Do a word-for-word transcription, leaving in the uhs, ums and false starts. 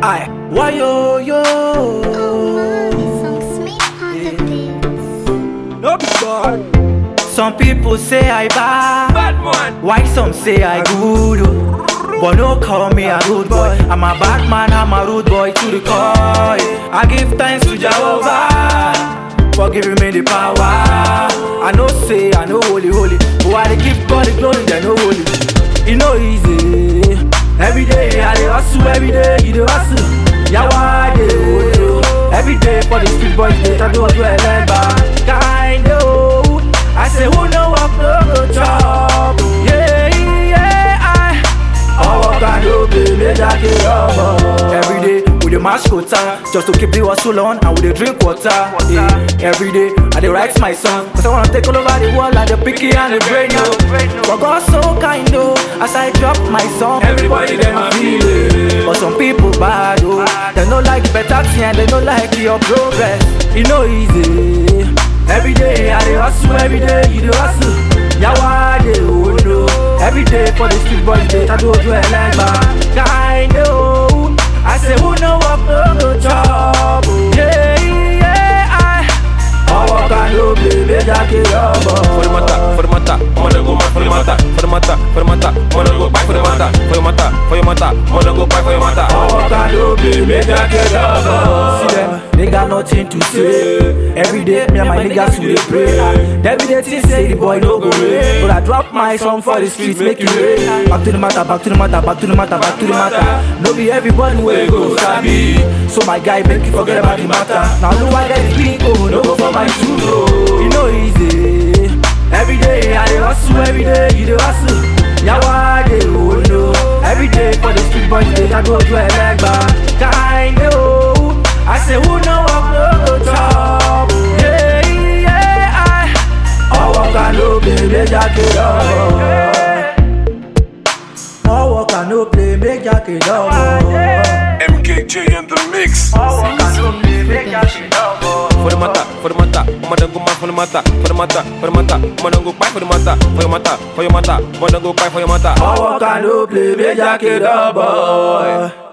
Aye, why yo yo? No be God. Some people say I bad, Bad man. why some say I good? Oh. But no call me a rude boy. I'm a bad man, I'm a rude boy to the core. I give thanks to Jehovah for giving me the power. I know say I know holy holy, but I dey give God the glory, they know holy. It no easy. Every day I dey hustle, every day you dey hustle. Yeah, why dey hold you? Every day for the street boys, they try to do it like bad. Kind of. I say who no work no go chop. Yeah, yeah, I. All work and no play, make that get rubber. Every day we dey mash quota, just to keep the hustle on, and we dey drink water. Yeah. Every day I dey write my song, cause I wanna take all over the world like the picky and the brain. But God so kind oh, as I drop my song, Everybody them a feel it. but some people bad oh, they no like better thing and they no like your progress. It no easy. Every day I dey hustle, every day you dey hustle. Yeah, why they hold no? Every day for the street boys, they try to do it like man. Kind of. I say who no work no go chop. Yeah, yeah, I. All work and no play, make that get rubber. For the matter, for the matter, wanna go mad for the matter, for the matter, for the matter, wanna go back for the matter, for your matter, for your matter, wanna go back for your matter. All work and no play, make that get rubber. See them, they got nothing to say. Every day, me and my niggas we dey pray. Every day, things say the boy no go away. But I drop my song for the streets, make you rain. Back to the matter, back to the matter, back to the matter, back to the matter. No be everybody way go sabi. So my guy, make you forget about the matter. Now look I get the green, oh, no go for my shoe, oh. You know easy. Every day I dey hustle, every day you dey hustle. Yeah, why they hold no? Every day for the street boys, they try to do it like bad. Kind of. I say who no work no go chop. Yeah, yeah, I. All work and no play, make that get up. All work and no play, make that get up. M K J in the mix. All work and no play, make that get up. For the matter, for the matter, wanna go mad for the matter, for the matter, for the matter, wanna go back for the matter, for your matter, for your matter, wanna go back for your matter. All work and no play, make that get up, boy.